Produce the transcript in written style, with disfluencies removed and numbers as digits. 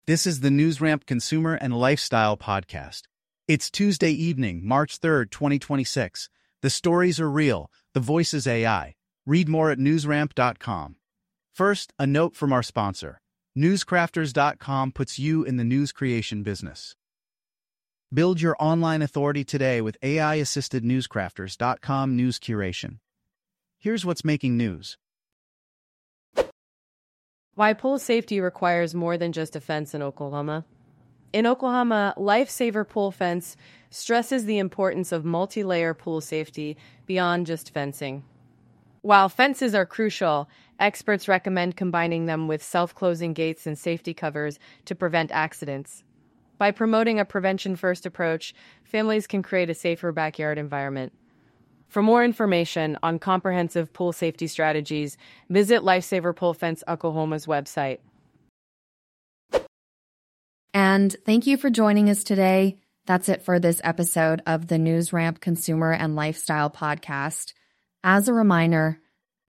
This is the NewsRamp Consumer and Lifestyle Podcast. It's Tuesday evening, March 3rd, 2026. The stories are real. The voice is AI. Read more at newsramp.com. First, a note from our sponsor. Newscrafters.com puts you in the news creation business. Build your online authority today with AI-assisted Newscrafters.com news curation. Here's what's making news. Why pool safety requires more than just a fence in Oklahoma. In Oklahoma, Lifesaver Pool Fence stresses the importance of multi-layer pool safety beyond just fencing. While fences are crucial, experts recommend combining them with self-closing gates and safety covers to prevent accidents. By promoting a prevention-first approach, families can create a safer backyard environment. For more information on comprehensive pool safety strategies, visit Lifesaver Pool Fence Oklahoma's website. And thank you for joining us today. That's it for this episode of the NewsRamp Consumer and Lifestyle Podcast. As a reminder,